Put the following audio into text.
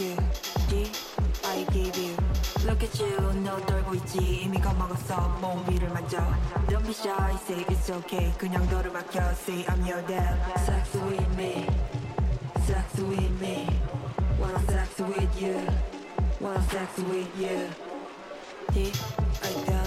you. D, I give you. Look at you, 너 떨고 있지. 이미 겁먹었어, 몸 위를 만져. Don't be shy, say it's okay. 그냥 너를 맡겨, say I'm your dad. Sex with me, sex with me. Wanna sex with you, wanna sex with you. D, I got